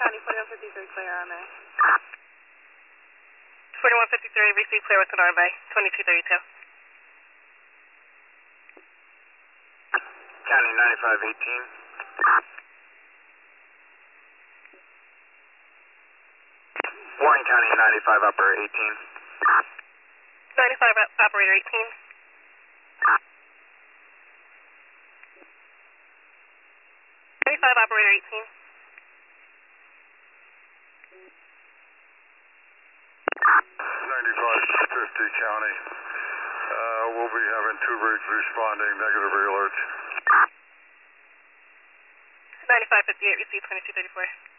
County, 4153 clear on there. 4153, receive clear with Sonora Bay, 2232. County 9518. Warren County 95 Operator 18. 95 Operator 18. 95 Operator 18. 9550 County. We'll be having 2 rigs responding, negative alerts. 9558, receive 2234.